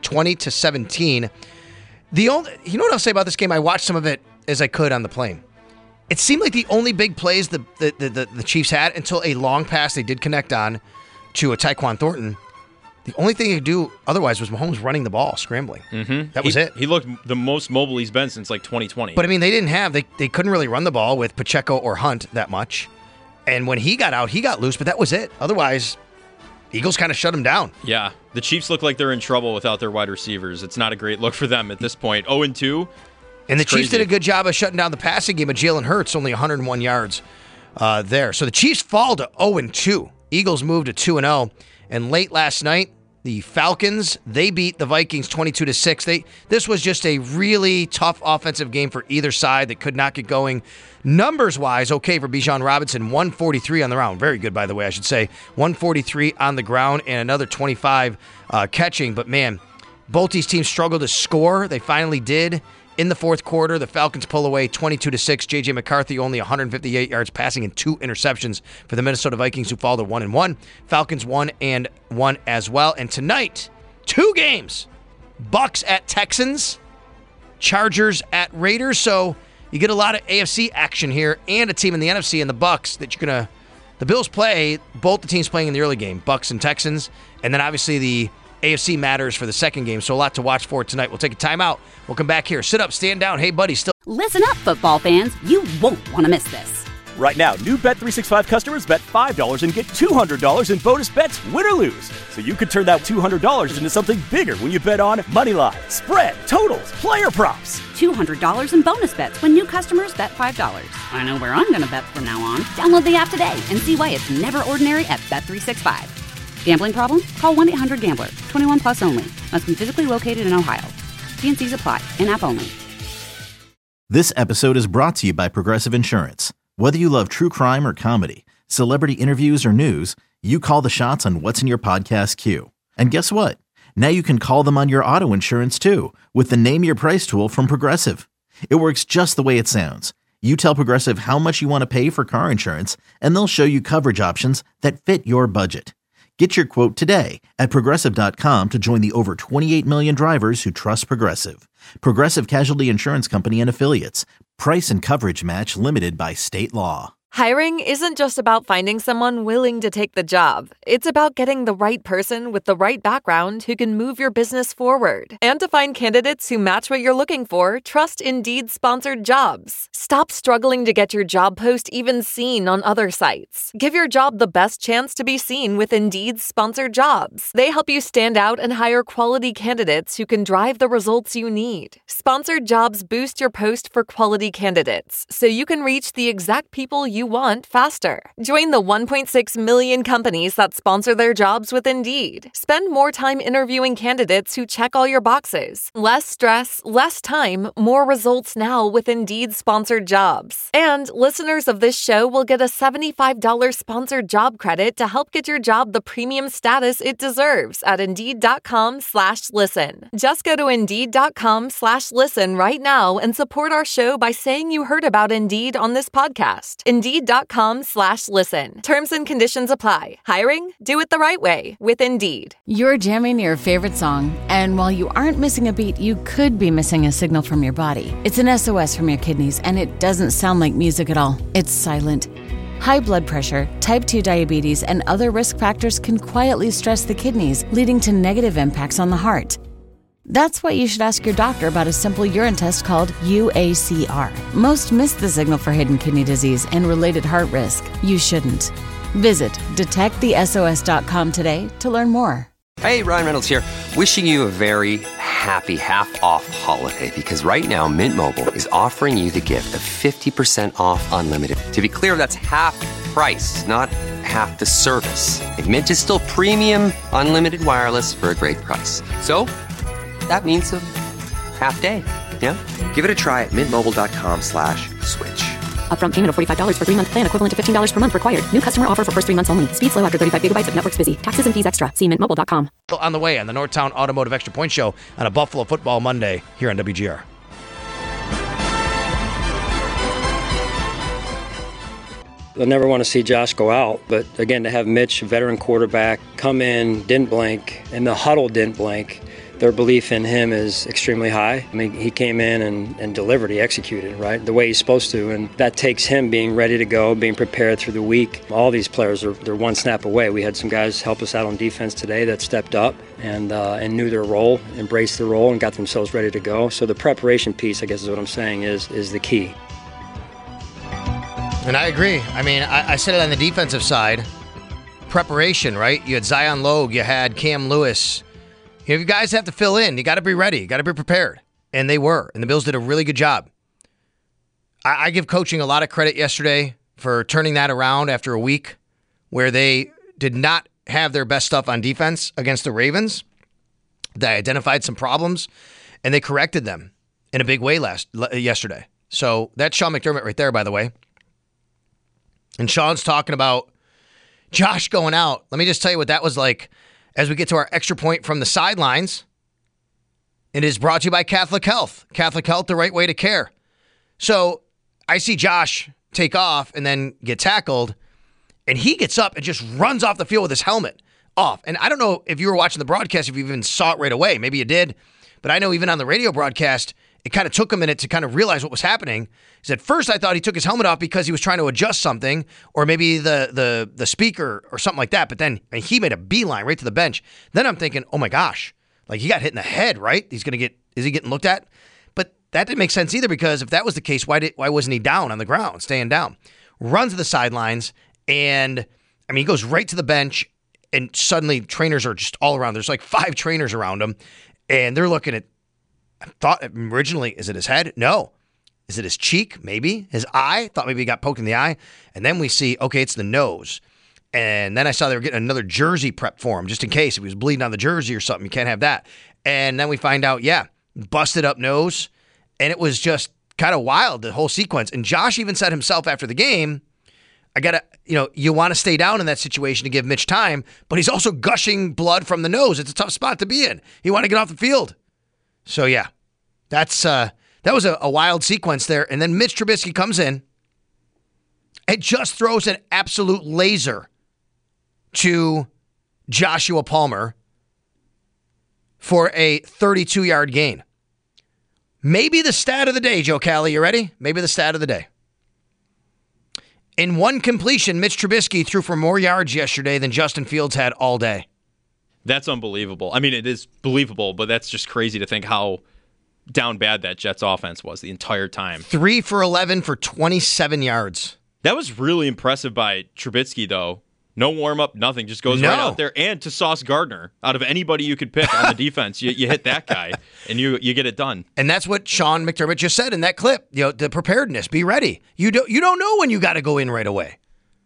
20-17. You know what I'll say about this game? I watched some of it as I could on the plane. It seemed like the only big plays the Chiefs had until a long pass they did connect on to a Tyquan Thornton. The only thing he could do otherwise was Mahomes running the ball, scrambling. Mm-hmm. That was it. He looked the most mobile he's been since 2020. But, I mean, they couldn't really run the ball with Pacheco or Hunt that much. And when he got out, he got loose, but that was it. Otherwise, Eagles kind of shut him down. Yeah. The Chiefs look like they're in trouble without their wide receivers. It's not a great look for them at this point. 0-2. And the Chiefs did a good job of shutting down the passing game of Jalen Hurts, only 101 yards there. So the Chiefs fall to 0-2. Eagles move to 2-0. And late last night, the Falcons, they beat the Vikings 22-6. This was just a really tough offensive game for either side that could not get going. Numbers-wise, okay for Bijan Robinson, 143 on the ground. Very good, by the way, I should say. 143 on the ground and another 25 catching. But, man, both these teams struggled to score. They finally did. In the fourth quarter, the Falcons pull away 22-6. J.J. McCarthy only 158 yards passing and 2 interceptions for the Minnesota Vikings, who fall to 1-1. Falcons 1-1 as well. And tonight, 2 games. Bucs at Texans, Chargers at Raiders. So you get a lot of AFC action here and a team in the NFC and the Bucs that the Bills play, both the teams playing in the early game, Bucs and Texans. And then obviously the AFC matters for the second game, so a lot to watch for tonight. We'll take a timeout. We'll come back here. Sit up, stand down. Hey, buddy, still. Listen up, football fans. You won't want to miss this. Right now, new Bet365 customers bet $5 and get $200 in bonus bets, win or lose. So you could turn that $200 into something bigger when you bet on Moneyline, spread, totals, player props. $200 in bonus bets when new customers bet $5. I know where I'm going to bet from now on. Download the app today and see why it's never ordinary at Bet365. Gambling problem? Call 1-800-GAMBLER. 21 plus only. Must be physically located in Ohio. T&Cs apply. In-app only. This episode is brought to you by Progressive Insurance. Whether you love true crime or comedy, celebrity interviews or news, you call the shots on what's in your podcast queue. And guess what? Now you can call them on your auto insurance too with the Name Your Price tool from Progressive. It works just the way it sounds. You tell Progressive how much you want to pay for car insurance, and they'll show you coverage options that fit your budget. Get your quote today at Progressive.com to join the over 28 million drivers who trust Progressive. Progressive Casualty Insurance Company and Affiliates. Price and coverage match limited by state law. Hiring isn't just about finding someone willing to take the job. It's about getting the right person with the right background who can move your business forward. And to find candidates who match what you're looking for, trust Indeed-sponsored jobs. Stop struggling to get your job post even seen on other sites. Give your job the best chance to be seen with Indeed-sponsored jobs. They help you stand out and hire quality candidates who can drive the results you need. Sponsored jobs boost your post for quality candidates, so you can reach the exact people you want faster. Join the 1.6 million companies that sponsor their jobs with Indeed. Spend more time interviewing candidates who check all your boxes. Less stress, less time, more results now with Indeed-sponsored jobs. And listeners of this show will get a $75 sponsored job credit to help get your job the premium status it deserves at Indeed.com/listen. Just go to Indeed.com/listen right now and support our show by saying you heard about Indeed on this podcast. Indeed.com/listen. Terms and conditions apply. Hiring? Do it the right way with Indeed. You're jamming your favorite song, and while you aren't missing a beat, you could be missing a signal from your body. It's an SOS from your kidneys, and it doesn't sound like music at all. It's silent. High blood pressure, type 2 diabetes, and other risk factors can quietly stress the kidneys, leading to negative impacts on the heart. That's why you should ask your doctor about a simple urine test called UACR. Most miss the signal for hidden kidney disease and related heart risk. You shouldn't. Visit detectthesos.com today to learn more. Hey, Ryan Reynolds here, wishing you a very happy half-off holiday, because right now Mint Mobile is offering you the gift of 50% off unlimited. To be clear, that's half price, not half the service. And Mint is still premium unlimited wireless for a great price. So that means a half day, yeah? Give it a try at mintmobile.com/switch. Upfront payment of $45 for 3-month plan, equivalent to $15 per month required. New customer offer for first 3 months only. Speed slow after 35 gigabytes if network's busy. Taxes and fees extra. See mintmobile.com. On the way on the Northtown Automotive Extra Point Show on a Buffalo Football Monday here on WGR. They'll never want to see Josh go out, but again, to have Mitch, veteran quarterback, come in, didn't blink, and the huddle didn't blink. Their belief in him is extremely high. I mean, he came in and delivered. He executed, right, the way he's supposed to. And that takes him being ready to go, being prepared through the week. All these players, they're one snap away. We had some guys help us out on defense today that stepped up and knew their role, embraced the role, and got themselves ready to go. So the preparation piece, I guess is what I'm saying, is the key. And I agree. I mean, I said it on the defensive side. Preparation, right? You had Zion Logue. You had Cam Lewis. You guys have to fill in. You got to be ready. You got to be prepared. And they were. And the Bills did a really good job. I give coaching a lot of credit yesterday for turning that around after a week where they did not have their best stuff on defense against the Ravens. They identified some problems, and they corrected them in a big way yesterday. So that's Sean McDermott right there, by the way. And Sean's talking about Josh going out. Let me just tell you what that was like. As we get to our extra point from the sidelines, it is brought to you by Catholic Health. Catholic Health, the right way to care. So I see Josh take off and then get tackled, and he gets up and just runs off the field with his helmet off. And I don't know if you were watching the broadcast, if you even saw it right away. Maybe you did. But I know even on the radio broadcast, it kind of took a minute to kind of realize what was happening. Because at first I thought he took his helmet off because he was trying to adjust something, or maybe the speaker or something like that. But then he made a beeline right to the bench. Then I'm thinking, oh my gosh, like he got hit in the head, right? Is he getting looked at? But that didn't make sense either, because if that was the case, why wasn't he down on the ground, staying down? Runs to the sidelines, and I mean, he goes right to the bench, and suddenly trainers are just all around. There's like 5 trainers around him, and they're looking at, I thought originally, is it his head? No. Is it his cheek? Maybe. His eye? Thought maybe he got poked in the eye. And then we see, okay, it's the nose. And then I saw they were getting another jersey prep for him, just in case if he was bleeding on the jersey or something. You can't have that. And then we find out, yeah, busted up nose. And it was just kind of wild, the whole sequence. And Josh even said himself after the game, you want to stay down in that situation to give Mitch time, but he's also gushing blood from the nose. It's a tough spot to be in. He wanted to get off the field. So, yeah, that's That was a wild sequence there. And then Mitch Trubisky comes in and just throws an absolute laser to Joshua Palmer for a 32-yard gain. Maybe the stat of the day, Joe Cali. You ready? Maybe the stat of the day. In one completion, Mitch Trubisky threw for more yards yesterday than Justin Fields had all day. That's unbelievable. I mean, it is believable, but that's just crazy to think how down bad that Jets offense was the entire time. 3 for 11 for 27 yards. That was really impressive by Trubisky, though. No warm-up, nothing. Just goes right out there. And to Sauce Gardner. Out of anybody you could pick on the defense, you hit that guy, and you get it done. And that's what Sean McDermott just said in that clip. The preparedness, be ready. You don't know when you got to go in right away.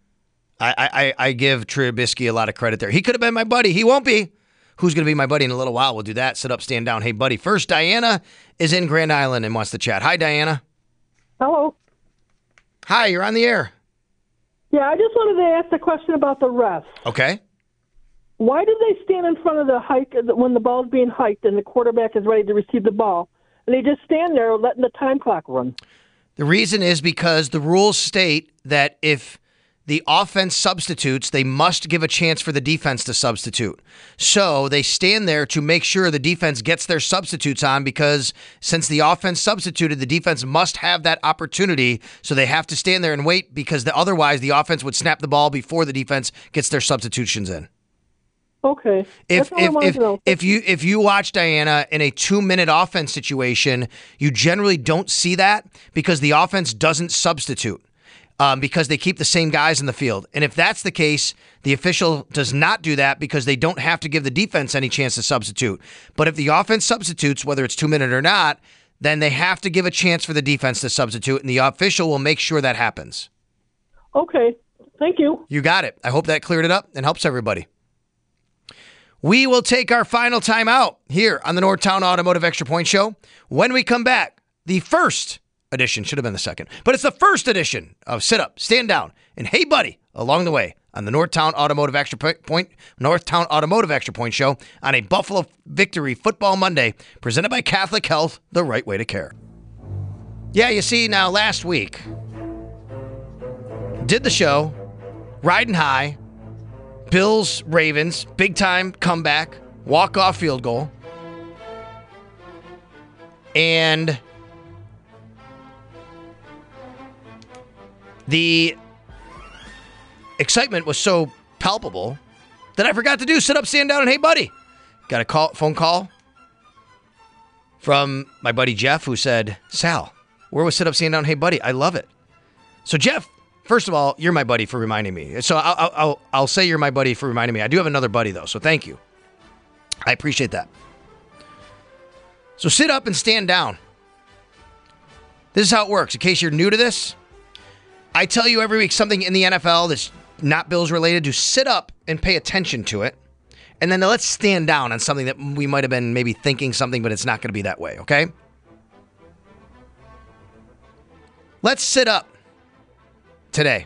I give Trubisky a lot of credit there. He could have been my buddy. He won't be. Who's going to be my buddy in a little while? We'll do that. Sit up, stand down. Hey, buddy. First, Diana is in Grand Island and wants to chat. Hi, Diana. Hello. Hi, you're on the air. Yeah, I just wanted to ask a question about the refs. Okay. Why do they stand in front of the hike when the ball's being hiked and the quarterback is ready to receive the ball? And they just stand there letting the time clock run. The reason is because the rules state that if the offense substitutes, they must give a chance for the defense to substitute. So they stand there to make sure the defense gets their substitutes on, because since the offense substituted, the defense must have that opportunity. So they have to stand there and wait, because otherwise the offense would snap the ball before the defense gets their substitutions in. Okay. If you watch, Diana, in a 2-minute offense situation, you generally don't see that because the offense doesn't substitute. Because they keep the same guys in the field. And if that's the case, the official does not do that because they don't have to give the defense any chance to substitute. But if the offense substitutes, whether it's 2-minute or not, then they have to give a chance for the defense to substitute, and the official will make sure that happens. Okay. Thank you. You got it. I hope that cleared it up and helps everybody. We will take our final time out here on the Northtown Automotive Extra Point Show. When we come back, the first edition, should have been the second, but it's the first edition of Sit Up, Stand Down, and Hey Buddy along the way on the Northtown Automotive Extra Point Show on a Buffalo Victory Football Monday, presented by Catholic Health, the right way to care. Yeah, you see, now last week, did the show, riding high, Bills, Ravens, big time comeback, walk-off field goal, and the excitement was so palpable that I forgot to do Sit Up, Stand Down, and Hey Buddy. Got a phone call from my buddy Jeff, who said, Sal, where was Sit Up, Stand Down, Hey Buddy? I love it. So Jeff, first of all, you're my buddy for reminding me. So I'll say you're my buddy for reminding me. I do have another buddy, though, so thank you. I appreciate that. So sit up and stand down. This is how it works. In case you're new to this, I tell you every week something in the NFL that's not Bills related, to sit up and pay attention to it. And then let's stand down on something that we might have been maybe thinking something, but it's not going to be that way, okay? Let's sit up today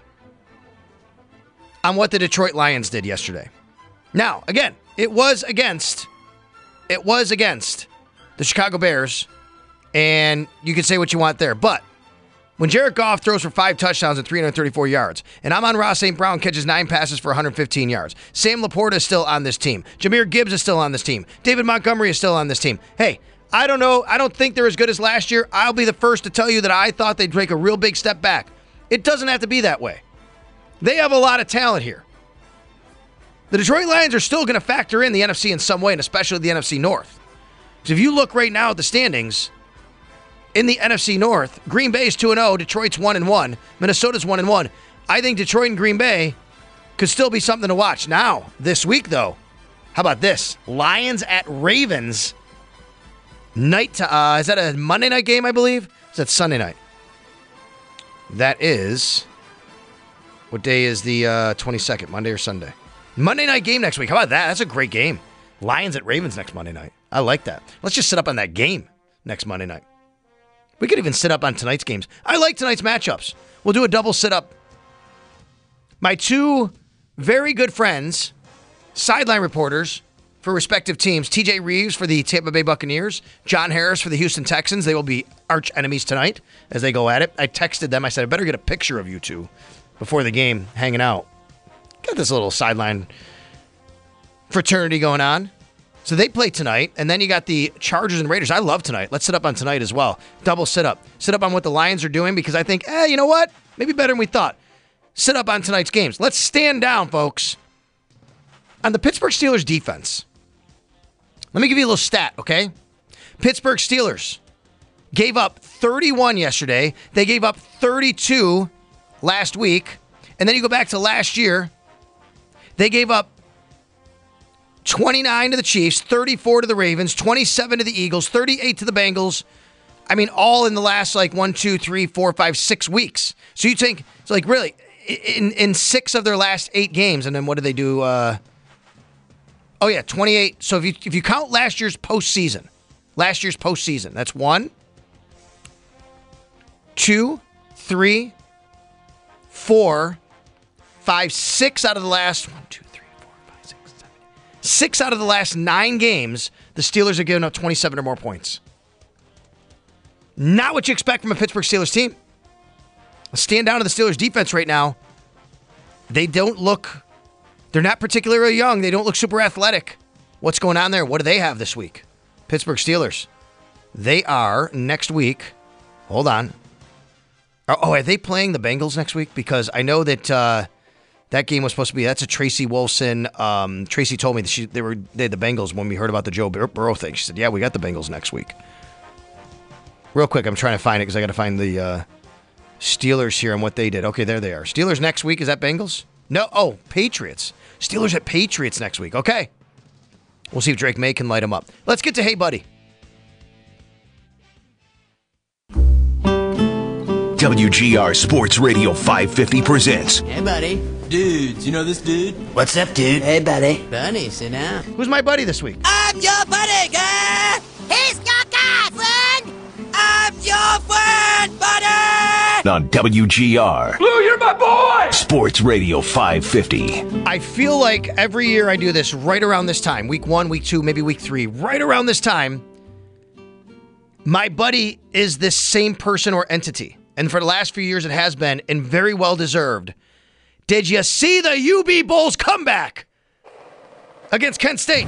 on what the Detroit Lions did yesterday. Now, again, it was against the Chicago Bears, and you can say what you want there, but when Jared Goff throws for 5 touchdowns and 334 yards, and Amon-Ra St. Brown catches 9 passes for 115 yards, Sam Laporta is still on this team, Jahmyr Gibbs is still on this team, David Montgomery is still on this team. Hey, I don't know. I don't think they're as good as last year. I'll be the first to tell you that I thought they'd take a real big step back. It doesn't have to be that way. They have a lot of talent here. The Detroit Lions are still going to factor in the NFC in some way, and especially the NFC North. Because if you look right now at the standings, in the NFC North, Green Bay is 2-0, Detroit's 1-1, Minnesota's 1-1. I think Detroit and Green Bay could still be something to watch. Now, this week, though, how about this? Lions at Ravens. Is that a Monday night game, I believe? Is that Sunday night? That is, what day is the 22nd, Monday or Sunday? Monday night game next week. How about that? That's a great game. Lions at Ravens next Monday night. I like that. Let's just sit up on that game next Monday night. We could even sit up on tonight's games. I like tonight's matchups. We'll do a double sit-up. My 2 very good friends, sideline reporters for respective teams. TJ Reeves for the Tampa Bay Buccaneers. John Harris for the Houston Texans. They will be arch enemies tonight as they go at it. I texted them. I said, I better get a picture of you two before the game hanging out. Got this little sideline fraternity going on. So they play tonight, and then you got the Chargers and Raiders. I love tonight. Let's sit up on tonight as well. Double sit up. Sit up on what the Lions are doing because I think, you know what? Maybe better than we thought. Sit up on tonight's games. Let's stand down, folks. On the Pittsburgh Steelers defense, let me give you a little stat, okay? Pittsburgh Steelers gave up 31 yesterday. They gave up 32 last week. And then you go back to last year. They gave up 29 to the Chiefs, 34 to the Ravens, 27 to the Eagles, 38 to the Bengals. I mean, all in the last 1, 2, 3, 4, 5, 6 weeks. So you think, it's really, in 6 of their last 8 games, and then what did they do? 28. So if you count last year's postseason, that's 1, 2, 3, 4, 5, 6 out of the last 1, 2, 3, 4, 5, 6, 7, 6 out of the last 9 games, the Steelers are giving up 27 or more points. Not what you expect from a Pittsburgh Steelers team. Stand down to the Steelers defense right now. They're not particularly young. They don't look super athletic. What's going on there? What do they have this week? Pittsburgh Steelers. They are next week. Hold on. Are they playing the Bengals next week? Because I know that that game was supposed to be, that's a Tracy Wolfson. Tracy told me that they had the Bengals when we heard about the Joe Burrow thing. She said, yeah, we got the Bengals next week. Real quick, I'm trying to find it because I got to find the Steelers here and what they did. Okay, there they are. Steelers next week. Is that Bengals? No. Oh, Patriots. Steelers at Patriots next week. Okay. We'll see if Drake May can light them up. Let's get to Hey Buddy. WGR Sports Radio 550 presents. Hey, buddy. Dudes, you know this dude? What's up, dude? Hey, buddy. Buddy, sit down. Who's my buddy this week? I'm your buddy, guy. He's your guy, friend. I'm your friend, buddy. On WGR. Blue, you're my boy. Sports Radio 550. I feel like every year I do this right around this time. Week 1, week 2, maybe week 3. Right around this time, my buddy is this same person or entity. And for the last few years it has been, and very well deserved. Did you see the UB Bulls comeback against Kent State?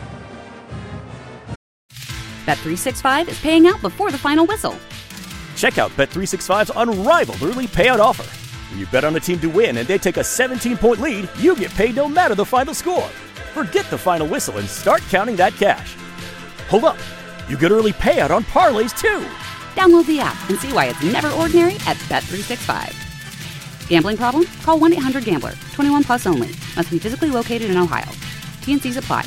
Bet365 is paying out before the final whistle. Check out Bet365's unrivaled early payout offer. When you bet on a team to win and they take a 17-point lead, you get paid no matter the final score. Forget the final whistle and start counting that cash. Hold up. You get early payout on parlays, too. Download the app and see why it's never ordinary at Bet365. Gambling problem? Call 1-800-GAMBLER. 21 plus only. Must be physically located in Ohio. T&Cs apply.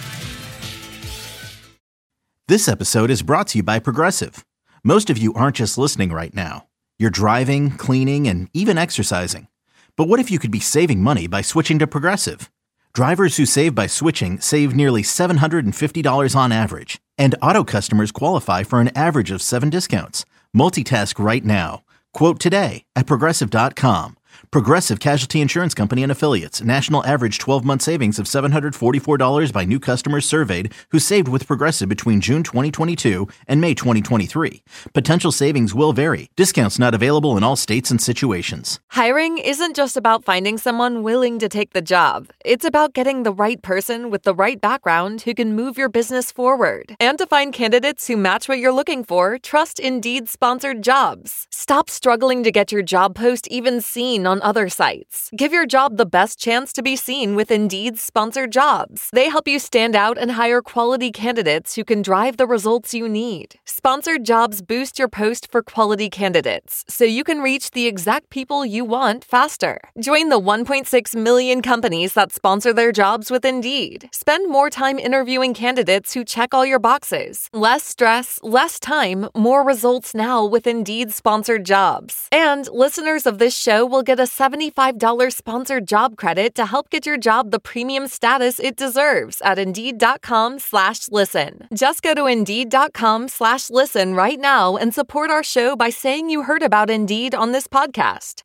This episode is brought to you by Progressive. Most of you aren't just listening right now. You're driving, cleaning, and even exercising. But what if you could be saving money by switching to Progressive? Drivers who save by switching save nearly $750 on average. And auto customers qualify for an average of 7 discounts. Multitask right now. Quote today at Progressive.com. Progressive Casualty Insurance Company and Affiliates. National average 12-month savings of $744 by new customers surveyed who saved with Progressive between June 2022 and May 2023. Potential savings will vary. Discounts not available in all states and situations. Hiring isn't just about finding someone willing to take the job. It's about getting the right person with the right background who can move your business forward. And to find candidates who match what you're looking for, trust Indeed-sponsored jobs. Stop struggling to get your job post even seen on other sites. Give your job the best chance to be seen with Indeed's sponsored jobs. They help you stand out and hire quality candidates who can drive the results you need. Sponsored jobs boost your post for quality candidates, so you can reach the exact people you want faster. Join the 1.6 million companies that sponsor their jobs with Indeed. Spend more time interviewing candidates who check all your boxes. Less stress, less time, more results now with Indeed sponsored jobs. And listeners of this show will get a $75 sponsored job credit to help get your job the premium status it deserves at Indeed.com/listen. Just go to Indeed.com/listen right now and support our show by saying you heard about Indeed on this podcast.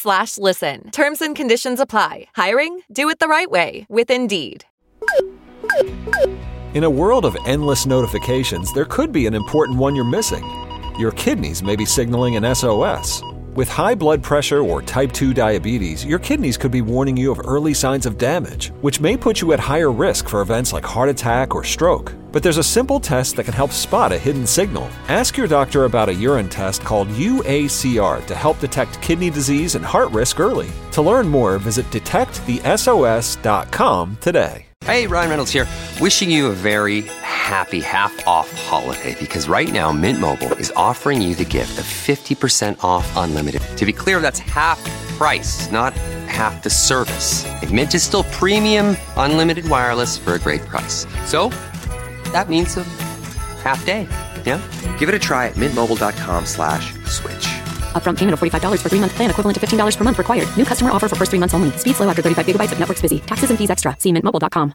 Indeed.com/listen. Terms and conditions apply. Hiring? Do it the right way with Indeed. In a world of endless notifications, there could be an important one you're missing. Your kidneys may be signaling an SOS. With high blood pressure or type 2 diabetes, your kidneys could be warning you of early signs of damage, which may put you at higher risk for events like heart attack or stroke. But there's a simple test that can help spot a hidden signal. Ask your doctor about a urine test called UACR to help detect kidney disease and heart risk early. To learn more, visit detectthesos.com today. Hey, Ryan Reynolds here, wishing you a very happy half-off holiday, because right now Mint Mobile is offering you the gift of 50% off unlimited. To be clear, that's half price, not half the service. And Mint is still premium unlimited wireless for a great price. So that means a half day, yeah? Give it a try at mintmobile.com/switch. Upfront payment of $45 for 3-month plan, equivalent to $15 per month required. New customer offer for first 3 months only. Speed slow after 35 gigabytes if network's busy. Taxes and fees extra. See mintmobile.com.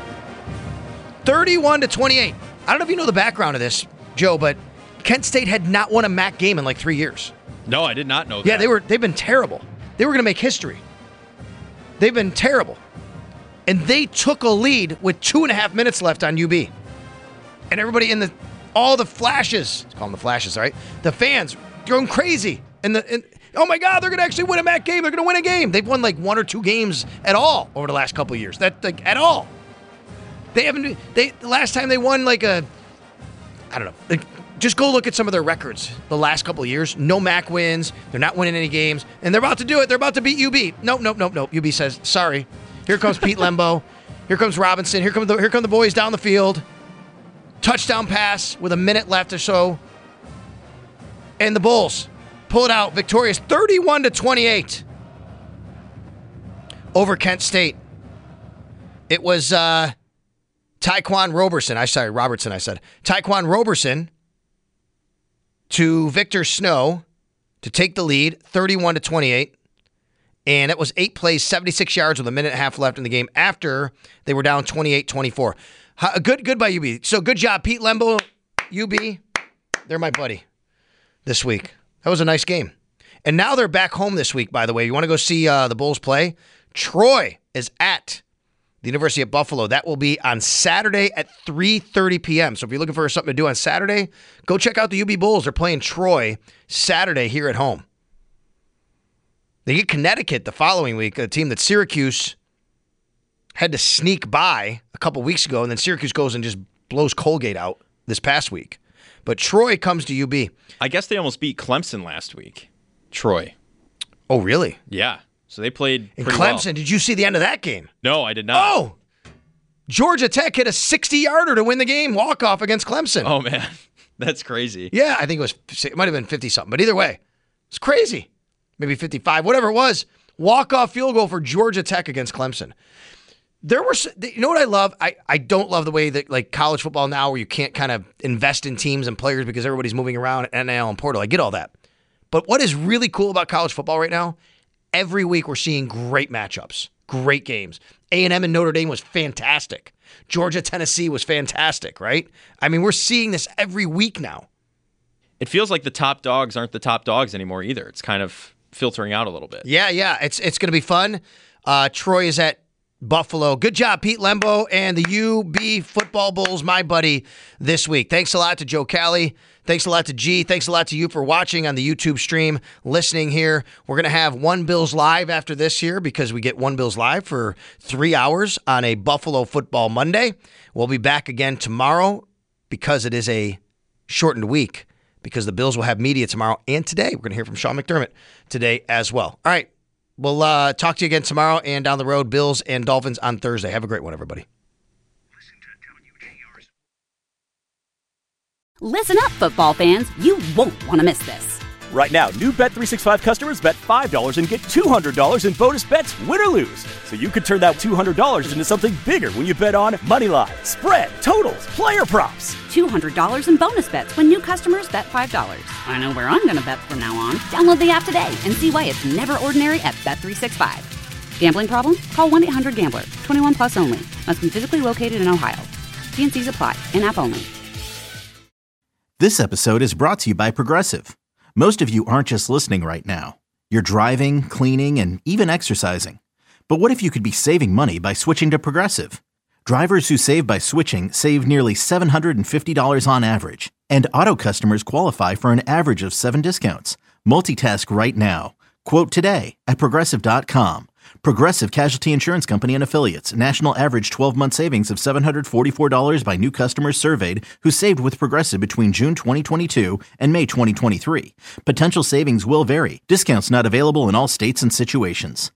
31-28. I don't know if you know the background of this, Joe, but Kent State had not won a MAC game in like 3 years. No, I did not know that. Yeah, they've been terrible. They were going to make history. They've been terrible. And they took a lead with 2.5 minutes left on UB. And everybody all the flashes, let's call them the flashes, all right? The fans going crazy. And oh my God, they're going to actually win a MAC game. They're going to win a game. They've won like 1 or 2 games at all over the last couple of years. At all. They haven't. The last time they won I don't know. Just go look at some of their records the last couple of years. No MAC wins. They're not winning any games, and they're about to do it. They're about to beat UB. Nope. UB says sorry. Here comes Pete Lembo. Here comes Robinson. Here come the boys down the field. Touchdown pass with a minute left or so, and the Bulls pull it out victorious, 31-28 over Kent State. It was Tyquan Robertson. Tyquan Robertson to Victor Snow to take the lead, 31-28. And it was 8 plays, 76 yards with a minute and a half left in the game after they were down 28-24. Good by UB. So good job, Pete Lembo, UB. They're my buddy this week. That was a nice game. And now they're back home this week, by the way. You want to go see the Bulls play? Troy is at the University of Buffalo. That will be on Saturday at 3:30 p.m. So if you're looking for something to do on Saturday, go check out the UB Bulls. They're playing Troy Saturday here at home. They get Connecticut the following week, a team that Syracuse had to sneak by a couple weeks ago, and then Syracuse goes and just blows Colgate out this past week. But Troy comes to UB. I guess they almost beat Clemson last week. Troy. Oh, really? Yeah. So they played in pretty Clemson, well. Did you see the end of that game? No, I did not. Oh! Georgia Tech hit a 60-yarder to win the game, walk-off against Clemson. Oh, man. That's crazy. Yeah, I think it might have been 50-something. But either way, it's crazy. Maybe 55, whatever it was. Walk-off field goal for Georgia Tech against Clemson. You know what I love? I don't love the way that like college football now where you can't kind of invest in teams and players because everybody's moving around at NIL and portal. I get all that. But what is really cool about college football right now, every week we're seeing great matchups, great games. A&M and Notre Dame was fantastic. Georgia, Tennessee was fantastic, right? I mean, we're seeing this every week now. It feels like the top dogs aren't the top dogs anymore either. It's kind of filtering out a little bit. Yeah. It's going to be fun. Troy is at Buffalo. Good job, Pete Lembo and the UB Football Bulls, my buddy, this week. Thanks a lot to Joe Cali. Thanks a lot to G. Thanks a lot to you for watching on the YouTube stream, listening here. We're going to have One Bills Live after this here because we get One Bills Live for 3 hours on a Buffalo Football Monday. We'll be back again tomorrow because it is a shortened week because the Bills will have media tomorrow and today. We're going to hear from Sean McDermott today as well. All right. We'll talk to you again tomorrow and down the road, Bills and Dolphins on Thursday. Have a great one, everybody. Listen up, football fans. You won't want to miss this. Right now, new Bet365 customers bet $5 and get $200 in bonus bets, win or lose. So you could turn that $200 into something bigger when you bet on Moneyline, spread, totals, player props. $200 in bonus bets when new customers bet $5. I know where I'm going to bet from now on. Download the app today and see why it's never ordinary at Bet365. Gambling problem? Call 1-800-GAMBLER. 21 plus only. Must be physically located in Ohio. T&Cs apply. In-app only. This episode is brought to you by Progressive. Most of you aren't just listening right now. You're driving, cleaning, and even exercising. But what if you could be saving money by switching to Progressive? Drivers who save by switching save nearly $750 on average. And auto customers qualify for an average of 7 discounts. Multitask right now. Quote today at Progressive.com. Progressive Casualty Insurance Company and Affiliates. National average 12-month savings of $744 by new customers surveyed who saved with Progressive between June 2022 and May 2023. Potential savings will vary. Discounts not available in all states and situations.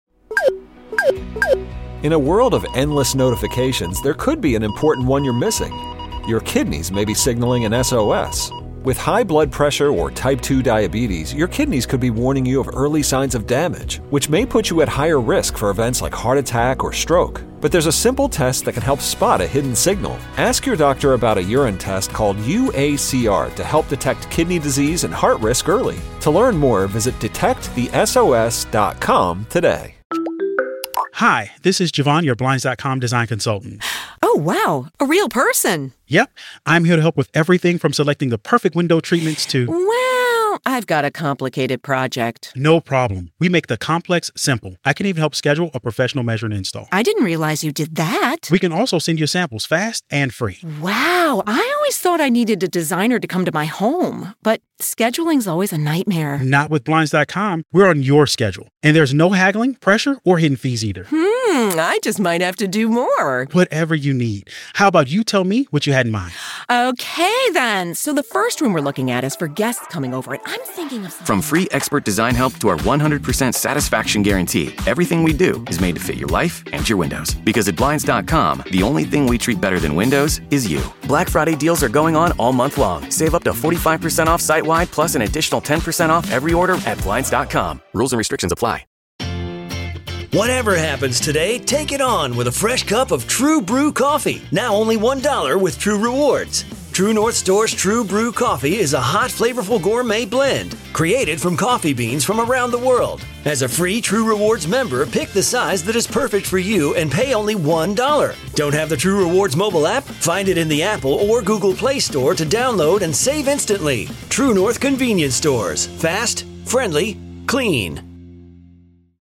In a world of endless notifications, there could be an important one you're missing. Your kidneys may be signaling an SOS. With high blood pressure or type 2 diabetes, your kidneys could be warning you of early signs of damage, which may put you at higher risk for events like heart attack or stroke. But there's a simple test that can help spot a hidden signal. Ask your doctor about a urine test called UACR to help detect kidney disease and heart risk early. To learn more, visit detectthesos.com today. Hi, this is Javon, your Blinds.com design consultant. Oh, wow. A real person. Yep. I'm here to help with everything from selecting the perfect window treatments to... Well, I've got a complicated project. No problem. We make the complex simple. I can even help schedule a professional measure and install. I didn't realize you did that. We can also send you samples fast and free. Wow. I always thought I needed a designer to come to my home, but scheduling's always a nightmare. Not with Blinds.com. We're on your schedule. And there's no haggling, pressure, or hidden fees either. I just might have to do more. Whatever you need. How about you tell me what you had in mind? Okay, then. So the first room we're looking at is for guests coming over, and I'm thinking of something. From free expert design help to our 100% satisfaction guarantee, everything we do is made to fit your life and your windows. Because at Blinds.com, the only thing we treat better than windows is you. Black Friday deals are going on all month long. Save up to 45% off site-wide, plus an additional 10% off every order at Blinds.com. Rules and restrictions apply. Whatever happens today, take it on with a fresh cup of True Brew coffee. Now only $1 with True Rewards. True North Store's True Brew coffee is a hot, flavorful gourmet blend created from coffee beans from around the world. As a free True Rewards member, pick the size that is perfect for you and pay only $1. Don't have the True Rewards mobile app? Find it in the Apple or Google Play Store to download and save instantly. True North Convenience Stores. Fast, friendly, clean.